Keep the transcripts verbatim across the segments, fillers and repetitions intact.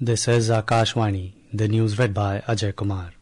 This is Akashvani, the news read by Ajay Kumar.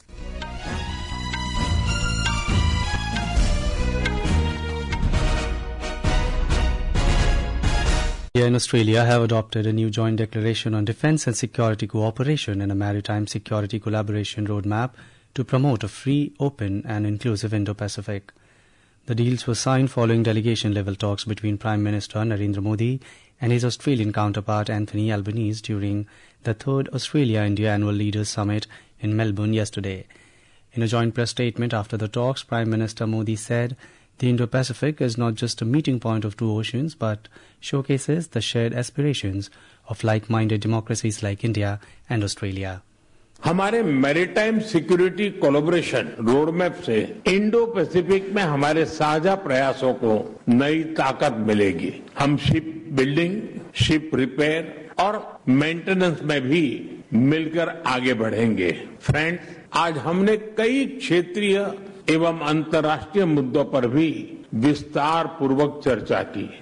India and Australia have adopted a new joint declaration on defence and security cooperation and a maritime security collaboration roadmap to promote a free, open and inclusive Indo-Pacific. The deals were signed following delegation-level talks between Prime Minister Narendra Modi and his Australian counterpart Anthony Albanese during the third Australia-India Annual Leaders Summit in Melbourne yesterday. In a joint press statement after the talks, Prime Minister Modi said the Indo-Pacific is not just a meeting point of two oceans but showcases the shared aspirations of like-minded democracies like India and Australia. हमारे maritime security collaboration roadmap से Indo Pacific में हमारे साझा प्रयासों को नई ताकत मिलेगी। हम शिप बिल्डिंग, शिप रिपेयर और मेंटेनेंस में भी मिलकर आगे बढ़ेंगे। फ्रेंड्स, आज हमने कई क्षेत्रीय एवं अंतर्राष्ट्रीय मुद्दों पर भी विस्तार पूर्वक चर्चा की।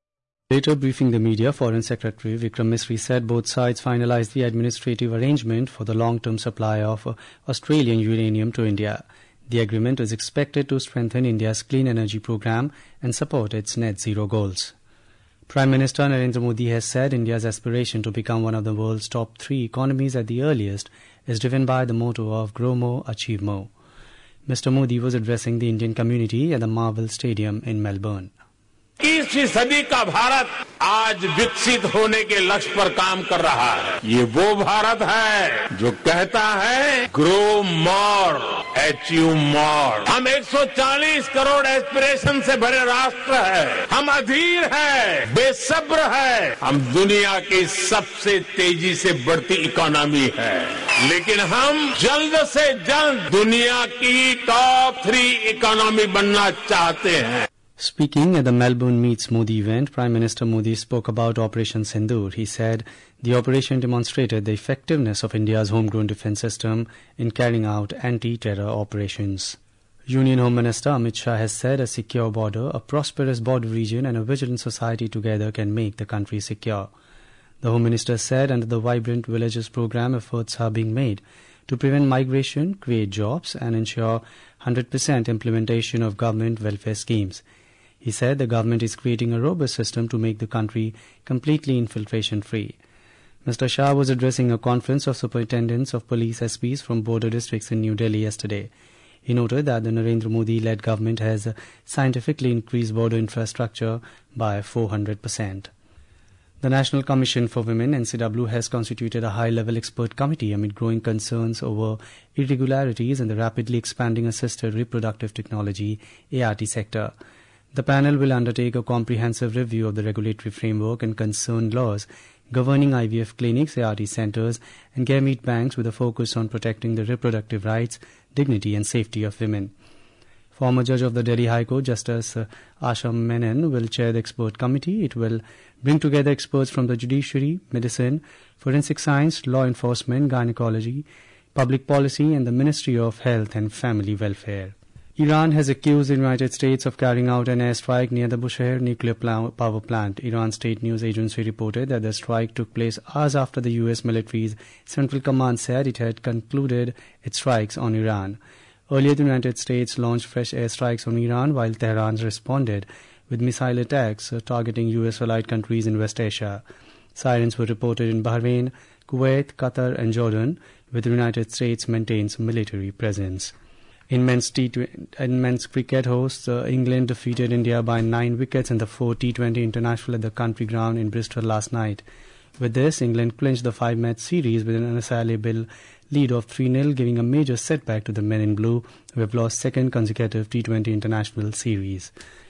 Later briefing the media, Foreign Secretary Vikram Misri said both sides finalized the administrative arrangement for the long-term supply of uh, Australian uranium to India. The agreement is expected to strengthen India's clean energy program and support its net zero goals. Prime Minister Narendra Modi has said India's aspiration to become one of the world's top three economies at the earliest is driven by the motto of Grow More, Achieve More. Mister Modi was addressing the Indian community at the Marvel Stadium in Melbourne. इक्कीसवीं सदी का भारत आज विकसित होने के लक्ष्य पर काम कर रहा है। ये वो भारत है जो कहता है ग्रो मोर, अचीव मोर। हम एक सौ चालीस करोड़ एस्पिरेशन से भरे राष्ट्र है। हम अधीर है, बेसब्र है। हम दुनिया की सबसे तेजी से बढ़ती इकोनॉमी है, लेकिन हम जल्द से जल्द दुनिया की टॉप थ्री इकोनॉमी बनना चाहते हैं। Speaking at the Melbourne Meets Modi event, Prime Minister Modi spoke about Operation Sindoor. He said the operation demonstrated the effectiveness of India's homegrown defence system in carrying out anti-terror operations. Union Home Minister Amit Shah has said a secure border, a prosperous border region and a vigilant society together can make the country secure. The Home Minister said under the Vibrant Villages programme, efforts are being made to prevent migration, create jobs and ensure one hundred percent implementation of government welfare schemes. He said the government is creating a robust system to make the country completely infiltration-free. Mister Shah was addressing a conference of superintendents of police S Ps from border districts in New Delhi yesterday. He noted that the Narendra Modi-led government has scientifically increased border infrastructure by four hundred percent. The National Commission for Women, N C W, has constituted a high-level expert committee amid growing concerns over irregularities in the rapidly expanding assisted reproductive technology A R T sector. The panel will undertake a comprehensive review of the regulatory framework and concerned laws governing I V F clinics, A R T centers and gamete banks with a focus on protecting the reproductive rights, dignity and safety of women. Former judge of the Delhi High Court, Justice Asha Menon, will chair the expert committee. It will bring together experts from the judiciary, medicine, forensic science, law enforcement, gynecology, public policy and the Ministry of Health and Family Welfare. Iran has accused the United States of carrying out an airstrike near the Bushehr nuclear power plant. Iran state news agency reported that the strike took place hours after the U S military's Central Command said it had concluded its strikes on Iran. Earlier, the United States launched fresh airstrikes on Iran, while Tehran responded with missile attacks uh, targeting U S allied countries in West Asia. Sirens were reported in Bahrain, Kuwait, Qatar and Jordan, where the United States maintains military presence. In men's, T twenty, in men's cricket hosts, uh, England defeated India by nine wickets in the fourth T twenty International at the Country Ground in Bristol last night. With this, England clinched the five-match series with an unassailable lead of three nil, giving a major setback to the men in blue, who have lost second consecutive T twenty International series.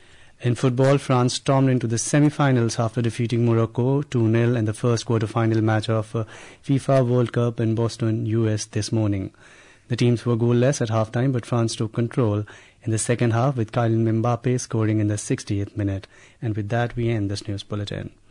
In football, France stormed into the semi-finals after defeating Morocco two nil in the first quarter-final match of uh, FIFA World Cup in Boston, U S this morning. The teams were goalless at half-time, but France took control in the second half with Kylian Mbappe scoring in the sixtieth minute. And with that, we end this news bulletin.